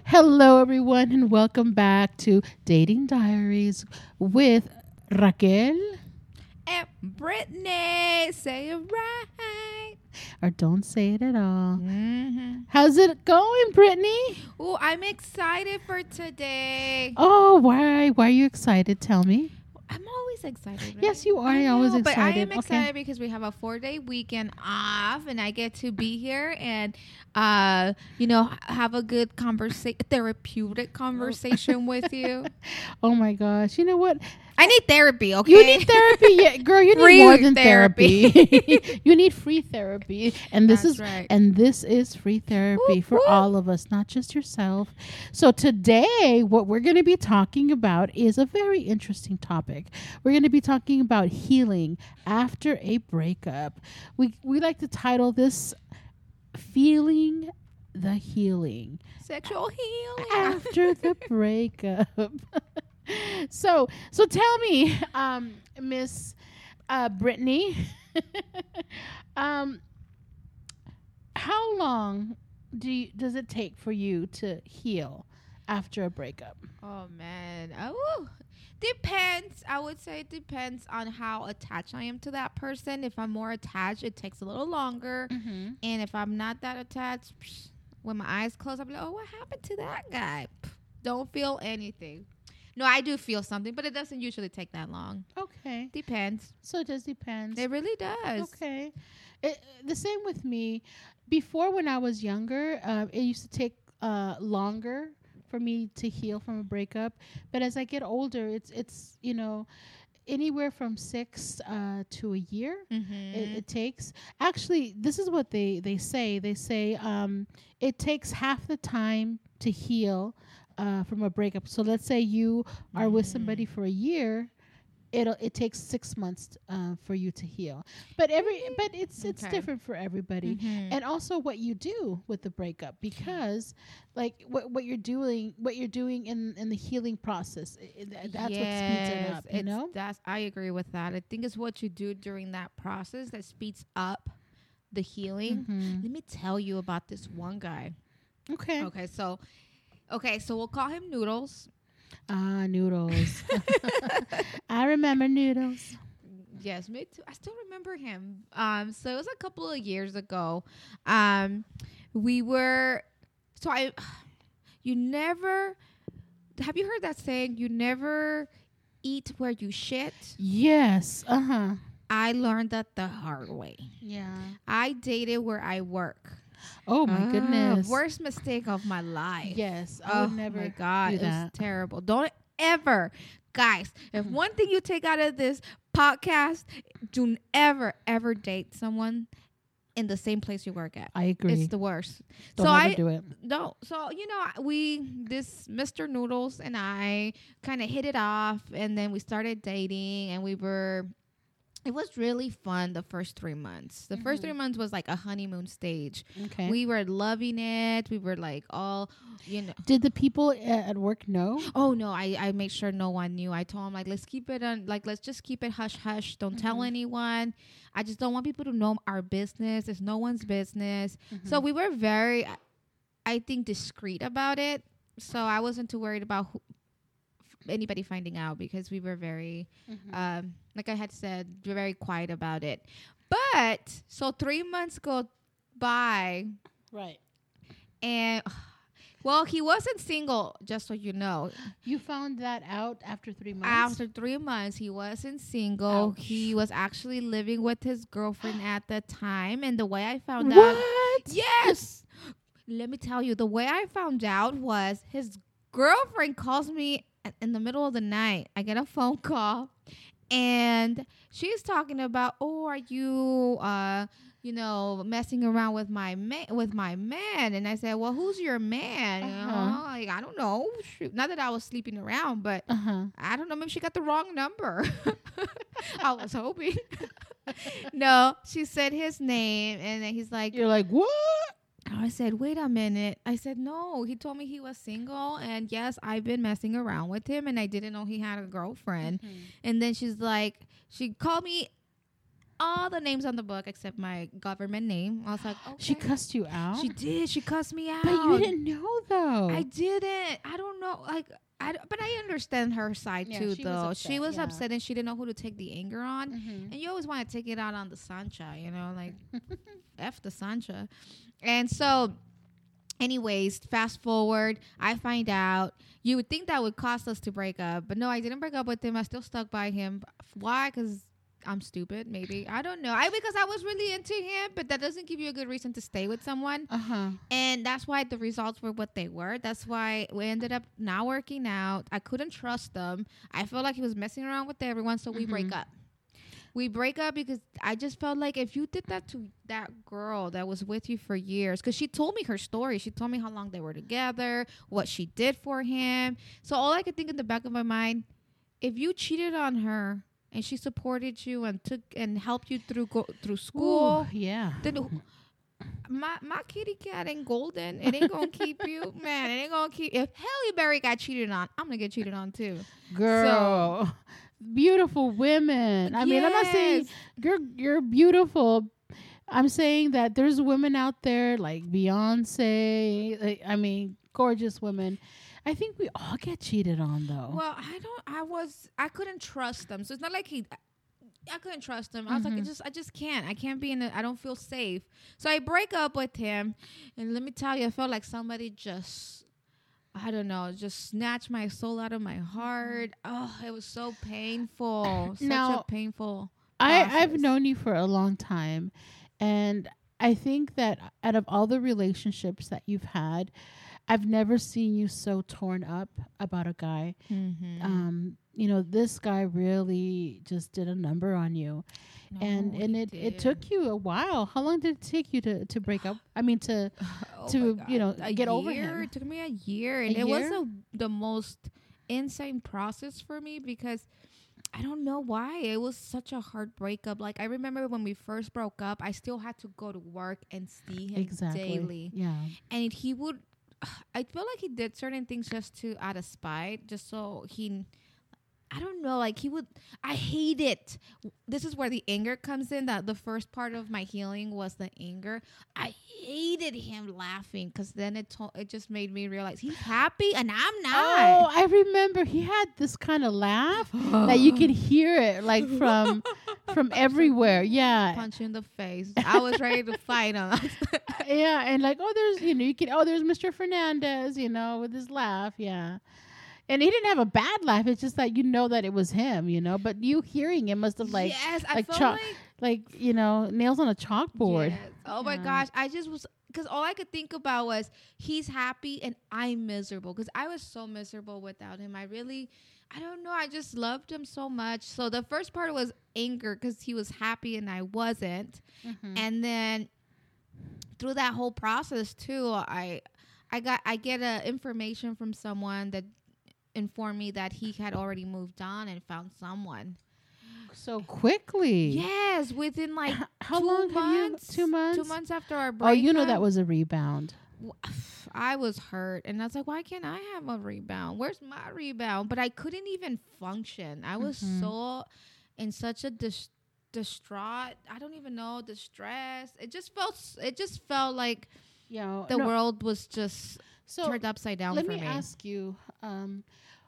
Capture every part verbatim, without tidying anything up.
Hello, everyone, and welcome back to Dating Diaries with Raquel. And Brittany, say it right. Or don't say it at all. Mm-hmm. How's it going, Brittany? Oh, I'm excited for today. Oh, why? Why are you excited? Tell me. I'm always excited. Right? Yes, you are. I You're always know, But I excited. am Okay. excited because we have a four-day weekend off, and I get to be here and, uh, you know, h- have a good conversation, therapeutic conversation with you. Oh my gosh. You know what? I need therapy, okay? You need therapy. Yeah, girl, you need Free more than therapy. therapy. You need free therapy. And this That's is right. and this is free therapy Whoop, for whoop. all of us, not just yourself. So today what we're going to be talking about is a very interesting topic. We're going to be talking about healing after a breakup. We we like to title this Feeling the Healing Sexual healing. after the breakup. so so tell me, um, Miss uh, Brittany, um, how long do you, does it take for you to heal after a breakup? Oh man. Oh, depends. I would say it depends on how attached I am to that person. If I'm more attached, it takes a little longer. Mm-hmm. And if I'm not that attached, psh, when my eyes close, I'll be like, "Oh, what happened to that guy?" Pff, don't feel anything. No, I do feel something, but it doesn't usually take that long. Okay, Depends. so it just depends. It really does. Okay, it, the same with me. Before, when I was younger, uh, it used to take uh, longer for me to heal from a breakup. But as I get older, it's it's you know anywhere from six uh, to a year. Mm-hmm. It, it takes. Actually, this is what they they say. They say um, it takes half the time to heal uh, from a breakup. So let's say you are with somebody for a year. It'll it takes six months uh, for you to heal, but every but it's it's Okay. different for everybody, Mhm. and also what you do with the breakup, because like what what you're doing what you're doing in in the healing process, i- i- th- that's what speeds it Yes, up. You it's- know. That's I agree with that. I think it's what you do during that process that speeds up the healing. Mhm. Let me tell you about this one guy. Okay. Okay, so okay, so we'll call him Noodles. Ah, noodles. I remember noodles. Yes, me too. I still remember him. Um, so it was a couple of years ago. Um, we were so I you never have you heard that saying, you never eat where you shit? Yes. Uh huh. I learned that the hard way. Yeah. I dated where I work. Oh my Ah, goodness. Worst mistake of my life. Yes. I Oh would never my god, do it was that. terrible. Don't ever, guys. If one thing you take out of this podcast, do ever ever date someone in the same place you work at. I agree. It's the worst. Don't so ever I do it. no. So you know, I- we this Mister Noodles and I kind of hit it off, and then we started dating, and we were. It was really fun the first three months. The first Mhm. three months was like a honeymoon stage. Okay. We were loving it. We were like all, you know. Did the people a- at work know? Oh no, I, I made sure no one knew. I told him like let's keep it on like let's just keep it hush hush. Don't tell Mhm. anyone. I just don't want people to know our business. It's no one's business. Mm-hmm. So we were very, I- I think, discreet about it. So I wasn't too worried about who, anybody finding out because we were very, Mhm. um, like I had said, we we're very quiet about it. But so three months go by, Right. and well, he wasn't single, just so you know. You found that out after three months? After three months, he wasn't single. Ouch. He was actually living with his girlfriend at the time. And the way I found out, What? yes, let me tell you, the way I found out was his girlfriend calls me a- in the middle of the night. I get a phone call, and she's talking about, oh, are you, uh, you know, messing around with my man, with my man? And I said, well, who's your man? You Uh-huh. know, like I don't know. Shoot. Not that I was sleeping around, but Uh-huh. I don't know. Maybe she got the wrong number. I was hoping. No, she said his name, and then he's like, You're like, what? I said, wait a minute. I said, no. He told me he was single, and yes, I've been messing around with him, and I didn't know he had a girlfriend. Mhm. And then she's like, she called me all the names on the book except my government name. I was like, okay. She cussed you out? She did. She cussed me out. But you didn't know, though. I didn't. I don't know. Like, I, d- but I understand her side, Yeah, too, she was though. upset, she was yeah. upset and she didn't know who to take the anger on. Mhm. And you always want to take it out on the Sancha, you know, like, F the Sancha. And so, anyways, fast forward, I find out. You would think that would cost us to break up. But no, I didn't break up with him. I still stuck by him. Why? Because I'm stupid, maybe. I don't know. I Because I was really into him, but that doesn't give you a good reason to stay with someone. Uh-huh. And that's why the results were what they were. That's why we ended up not working out. I couldn't trust them. I felt like he was messing around with everyone, so we Mhm. break up. We break up because I just felt like if you did that to that girl that was with you for years, because she told me her story. She told me how long they were together, what she did for him. So all I could think in the back of my mind, if you cheated on her and she supported you and took and helped you through go, through school, Ooh, yeah. then who- my my kitty cat ain't golden. It ain't gonna keep you, man. It ain't gonna keep. If Halle Berry got cheated on, I'm gonna get cheated on too. Girl. Beautiful women. I mean, I'm not saying Yes. you're you're beautiful. I'm saying that there's women out there like Beyonce. Like, I mean, gorgeous women. I think we all get cheated on, though. Well, I don't. I was. I couldn't trust them. So it's not like he. I couldn't trust him. I was like, I Mhm. just, I just can't. I can't be in it. I don't feel safe. So I break up with him, and let me tell you, I felt like somebody just, I don't know, just snatched my soul out of my heart. Oh, it was so painful. Such Now, a painful. I, I've process. known you for a long time, and I think that out of all the relationships that you've had, I've never seen you so torn up about a guy. Mm-hmm. Um, you know, this guy really just did a number on you, and and it, it took you a while. How long did it take you to, to break up? I mean, to Oh to, my you know, God. A get over year? him. It took me a year, and A it was year? a, the most insane process for me because I don't know why. It was such a hard breakup. Like I remember when we first broke up, I still had to go to work and see him Exactly. daily, Yeah. and he would. I feel like he did certain things just to out of spite, just so he. I don't know, like he would. I hate it. This is where the anger comes in. That the first part of my healing was the anger. I hated him laughing because then it to- it just made me realize he's happy and I'm Oh, not. I remember he had this kind of laugh that you could hear it like from from everywhere. Yeah. Punch you in the face. I was ready to fight him. Yeah, and like, oh, there's, you know, you can, oh, there's Mister Fernandez, you know, with his laugh, yeah. And he didn't have a bad laugh. It's just that you know that it was him, you know. But you hearing it must have like, yes, I like felt cho- like like you know, nails on a chalkboard. Yes. Oh my Yeah. gosh, I just was because all I could think about was he's happy and I'm miserable because I was so miserable without him. I really, I don't know, I just loved him so much. So the first part was anger because he was happy and I wasn't, Mhm. and then through that whole process too, I, I got I get uh, information from someone that informed me that he had already moved on and found someone. So quickly. Yes, within like H- How two long have you? months, Two months. Two months after our breakup. Oh, you know that was a rebound. w- I was hurt, and I was like, "Why can't I have a rebound? Where's my rebound?" But I couldn't even function. I was Mhm. so in such a dis- distraught. I don't even know distress. It just felt. s- It just felt like You know, the no, world was just so turned upside down let for me me. ask you, um,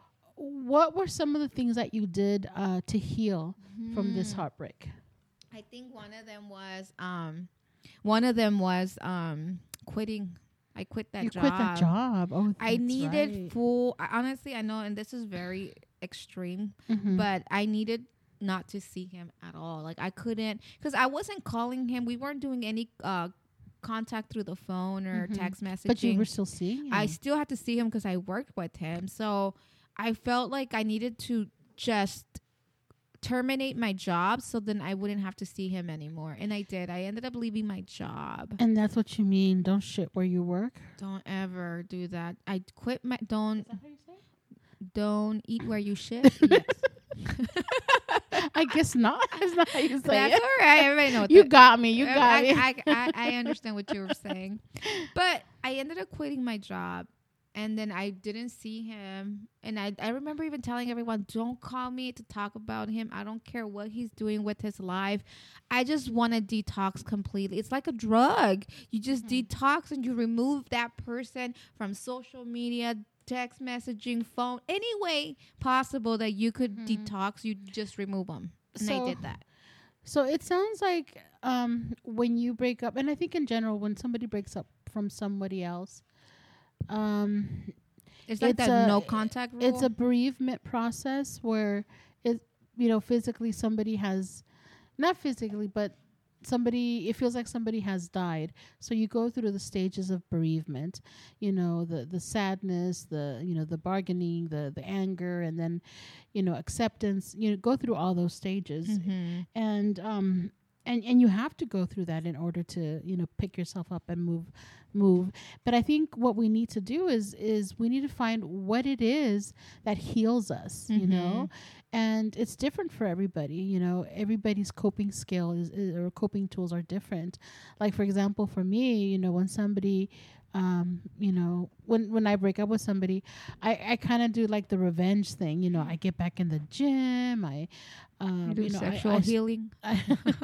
what were some of the things that you did uh, to heal from this Hmm. heartbreak? I think one of them was um, one of them was um, quitting. I quit that you job. quit that job. Oh, I that's needed right. full. I, honestly, I know, and this is very extreme, Mhm. but I needed not to see him at all. Like I couldn't, because I wasn't calling him. We weren't doing any uh, contact through the phone or Mhm. text messaging. But you were still seeing him. I still had to see him because I worked with him. So I felt like I needed to just terminate my job so then I wouldn't have to see him anymore. And I did. I ended up leaving my job. and that's what you mean. Don't shit where you work. Don't ever do that. I quit my don't that how you say? don't eat where you shit. Yes. I guess not. That's not how you say That's it. all right. Everybody know what You that- got me. You I- got I, me. I, I, I understand what you were saying. But I ended up quitting my job. And then I didn't see him. And I, I remember even telling everyone, don't call me to talk about him. I don't care what he's doing with his life. I just want to detox completely. It's like a drug. You just mm-hmm. detox and you remove that person from social media, text messaging, phone, any way possible that you could mm-hmm. detox. You just remove them. And so, I did that. So it sounds like um, when you break up, and I think in general, when somebody breaks up from somebody else, Um, it's like it's that a, no contact rule. It's a bereavement process where it, you know, physically somebody has, not physically, but somebody, it feels like somebody has died. So you go through the stages of bereavement, you know, the, the sadness, the, you know, the bargaining, the, the anger, and then, you know, acceptance, you know, go through all those stages. Mm-hmm. And, um, and, and you have to go through that in order to, you know, pick yourself up and move move. But I think what we need to do is is we need to find what it is that heals us, mm-hmm. you know, and it's different for everybody. You know, everybody's coping skill is, is or coping tools are different. Like, for example, for me, you know, when somebody um you know when when I break up with somebody, I I kind of do like the revenge thing. You know, I get back in the gym. I um you do you know, sexual I, I healing. I,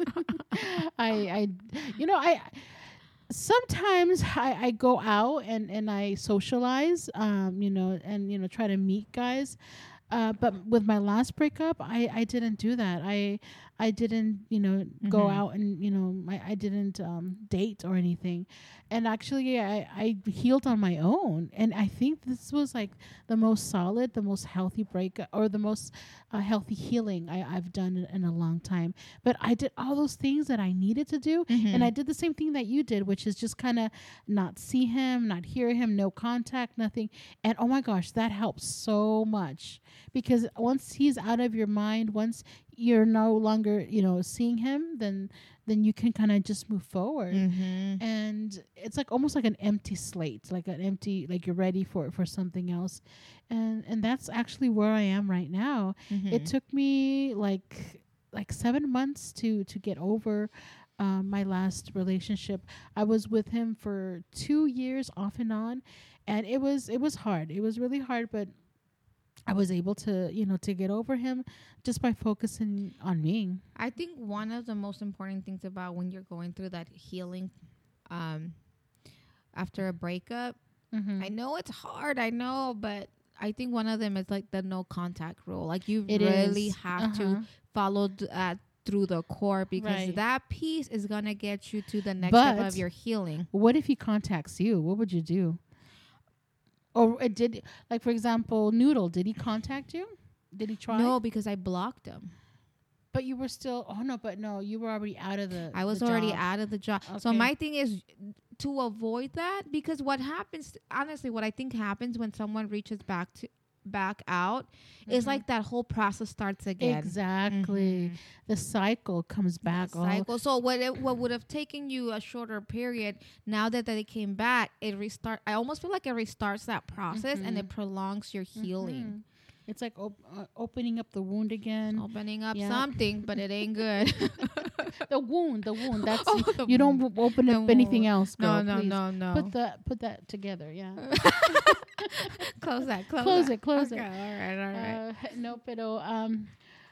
I I you know I sometimes I, I go out and, and I socialize, um, you know, and, you know, try to meet guys. Uh, but with my last breakup, I, I didn't do that. I I didn't, you know, mm-hmm. go out and, you know, I, I didn't um, date or anything. And actually, I, I healed on my own. And I think this was like the most solid, the most healthy breakup, or the most uh, healthy healing I, I've done in, in a long time. But I did all those things that I needed to do. Mm-hmm. And I did the same thing that you did, which is just kind of not see him, not hear him, no contact, nothing. And oh my gosh, that helps so much. Because once he's out of your mind, once you're no longer, you know, seeing him, then then you can kind of just move forward. Mm-hmm. And it's like almost like an empty slate, like an empty, like you're ready for for something else. And and that's actually where I am right now. Mm-hmm. It took me like like seven months to to get over um, my last relationship. I was with him for two years off and on, and it was it was hard. It was really hard, but I was able to, you know, to get over him just by focusing on me. I think one of the most important things about when you're going through that healing um, after a breakup, mm-hmm. I know it's hard, I know, but I think one of them is like the no contact rule. Like you it really is. have uh-huh. to follow d- uh, through the core, because right. that piece is going to get you to the next but step of your healing. What if he contacts you? What would you do? Or uh, did, like, for example, Noodle, did he contact you? Did he try? No, because I blocked him. But you were still, oh, no, but no, you were already out of the I was the already job. out of the job. Okay. So my thing is to avoid that, because what happens, honestly, what I think happens when someone reaches back to back out mm-hmm. is like that whole process starts again. Exactly. Mm-hmm. The cycle comes back. The cycle. So what it, what would have taken you a shorter period, now that they came back, it restart. I almost feel like it restarts that process mm-hmm. and it prolongs your healing. Mm-hmm. It's like op- uh, opening up the wound again. Opening up yep. something, but it ain't good. the wound, the wound. That's oh, the you don't w- open up wound. anything else. Girl, no, no, please. no, no. Put that, put that together. Yeah. close that. Close, close that. it. Close okay, it. All right. All right. Uh, no, pero um.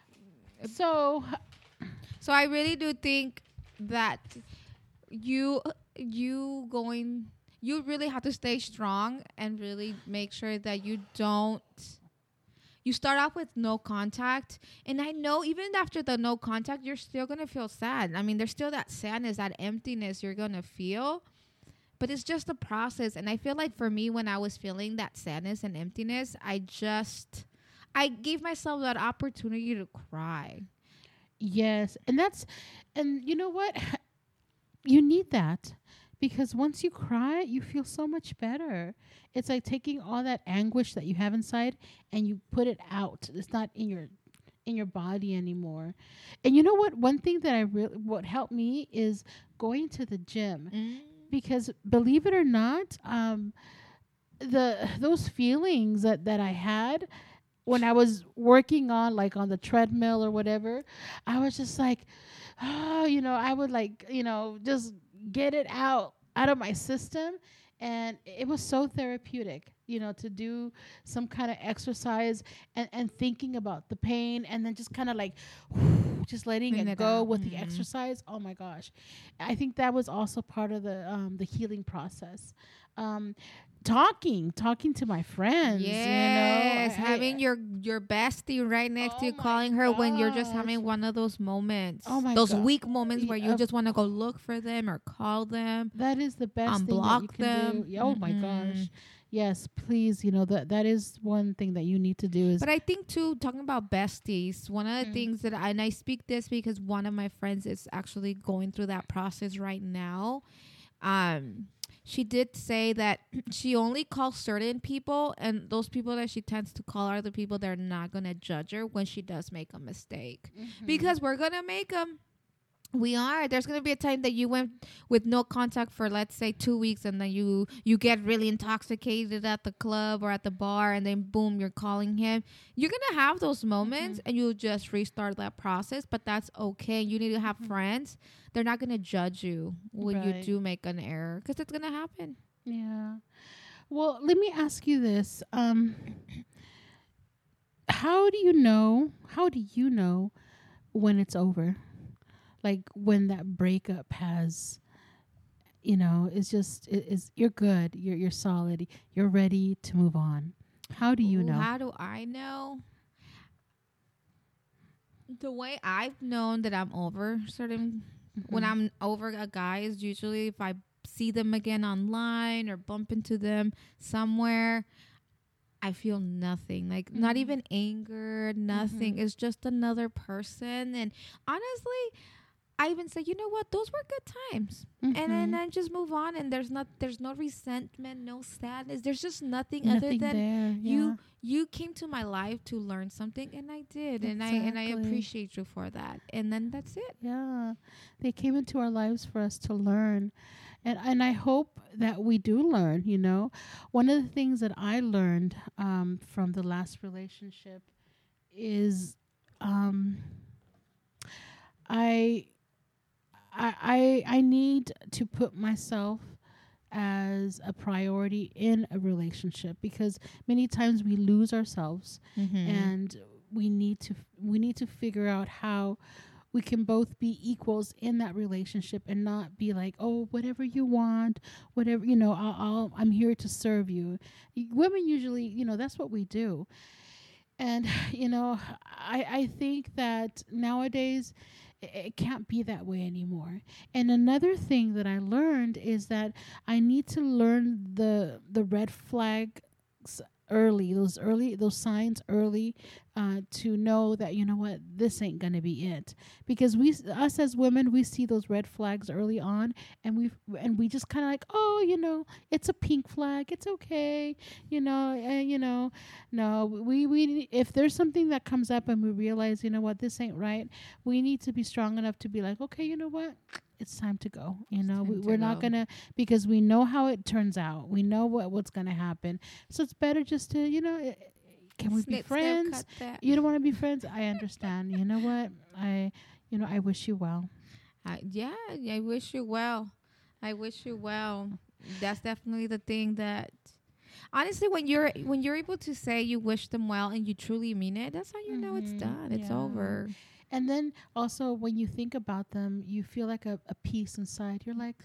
So. So I really do think that you you going you really have to stay strong and really make sure that you don't. You start off with no contact. And I know even after the no contact, you're still going to feel sad. I mean, there's still that sadness, that emptiness you're going to feel. But it's just a process. And I feel like for me, when I was feeling that sadness and emptiness, I just, I gave myself that opportunity to cry. Yes. And that's, and you know what? You need that. Because once you cry, you feel so much better. It's like taking all that anguish that you have inside and you put it out. It's not in your in your body anymore. And you know what? One thing that I really what helped me is going to the gym. Mm. Because believe it or not, um, the those feelings that, that I had when I was working on like on the treadmill or whatever, I was just like, oh, you know, I would like, you know, just get it out out of my system, And it was so therapeutic, you know, to do some kind of exercise and, and thinking about the pain and then just kind of like just letting Letting it it go out. with the Mhm. exercise. Oh my gosh. I think that was also part of the um, the healing process. Um, talking, talking to my friends, Yes, you know. I- having your your bestie right next to Oh you, my calling her when you're just gosh. having one of those moments, Oh my those God. weak moments Y- where you of just want to go look for them or call them, That is the best thing that you unblock can them. do. Yeah, oh my gosh. Mm-mm. Yes, please, you know, that that is one thing that you need to do is But I think too, talking about besties, one of the Mm. things that I, and I speak this because one of my friends is actually going through that process right now. Um, she did say that she only calls certain people, and those people that she tends to call are the people that are not gonna judge her when she does make a mistake, Mhm. because we're gonna make them. We are. There's gonna be a time that you went with no contact for, let's say, two weeks, and then you you get really intoxicated at the club or at the bar, and then boom, you're calling him. You're gonna have those moments, and you'll just restart that process. But that's okay. You need to have friends. They're not gonna judge you when you Right. do make an error, because it's gonna happen. Yeah. Well, let me ask you this. Um how do you know? How do you know when it's over? Like when that breakup has, you know, it's just it is you're good, you're you're solid, you're ready to move on. How do you Ooh, know? How do I know? The way I've known that I'm over certain when Mhm. I'm over a guy is usually if I see them again online or bump into them somewhere, I feel nothing. Like not Mhm. even anger, nothing. Mhm. It's just another person. And honestly, I even say, you know what, those were good times. And then Mhm. I just move on, and there's not there's no resentment, no sadness. There's just nothing, Nothing other than there. you Yeah. you came to my life to learn something, and I did, and I and I Exactly. appreciate you for that. And then that's it. Yeah. They came into our lives for us to learn. And and I hope that we do learn, you know. One of the things that I learned um, from the last relationship is um, I I I I need to put myself as a priority in a relationship because many times we lose ourselves Mm-hmm. and we need to we need to figure out how we can both be equals in that relationship and not be like, oh, whatever you want, whatever, you know, I'll, I'll I'm here to serve you. Y- women usually, you know, that's what we do. And you know, i i think that nowadays i- it can't be that way anymore. And another thing that I learned is that I need to learn the the red flags early, those early those signs early, uh, to know that, you know what, this ain't gonna be it. Because we s- us as women, we see those red flags early on, and we and we just kind of like, oh, you know, it's a pink flag, it's okay, you know, and you know, no, we we if there's something that comes up and we realize, you know what, this ain't right, we need to be strong enough to be like, okay, you know what, it's time to go. You It's know, we, time to we're not go. gonna, because we know how it turns out. We know what what's gonna happen. So it's better just to, you know, eh, can we be Snip, snip, friends? cut that. You don't want to be friends. I understand. You know what? I, you know, I wish you well. I, yeah, I wish you well. I wish you well. That's definitely the thing that, honestly, when you're when you're able to say you wish them well and you truly mean it, that's how you know it's Mhm. done. It's Yeah. over. And then also when you think about them, you feel like a, a peace inside. You're like,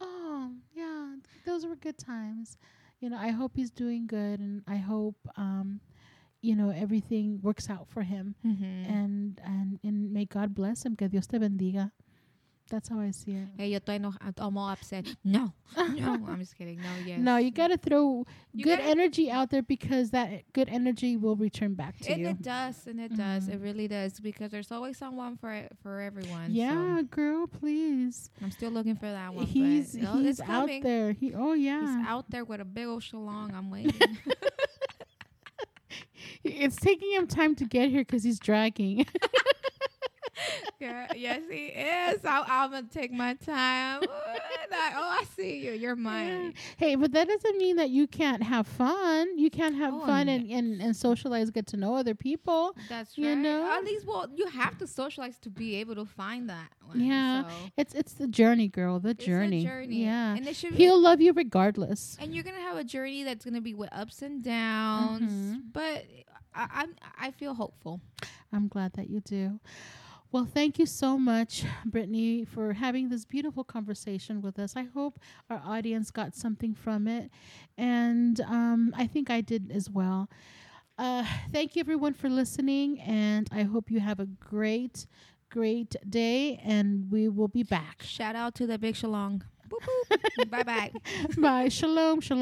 oh yeah, those were good times. You know, I hope he's doing good, and I hope, um, you know, everything works out for him. Mm-hmm. And and and may God bless him. Que Dios te bendiga. That's how I see it. Hey, yo estoy eno- I'm all upset. No, no, I'm just kidding. No, yes. No, you got to throw You good gotta- energy out there because that good energy will return back to And you. it does, and it does. Mhm. It really does, because there's always someone for for everyone. Yeah, So girl, please. I'm still looking for that one. He's but, oh, he's it's out coming. there. He oh yeah. He's out there with a big old shalong. I'm waiting. It's taking him time to get here because he's dragging. Yeah, yes, he is. I, I'm gonna take my time. Like, oh, I see you. You're mine. Hey, but that doesn't mean that you can't have fun. You can't have Oh, fun no. and, and, and socialize, get to know other people. That's You right. know? At least, well, you have to socialize to be able to find that one. Yeah. So It's it's the journey, girl. The it's journey. a journey. Yeah. And it should be. He'll love you regardless. And you're gonna have a journey that's gonna be with ups and downs. Mhm. But I, I'm I feel hopeful. I'm glad that you do. Well, thank you so much, Brittany, for having this beautiful conversation with us. I hope our audience got something from it. And um, I think I did as well. Uh, thank you, everyone, for listening. And I hope you have a great, great day. And we will be back. Shout out to the big shalong. Bye bye. Bye. Shalom. Shalom.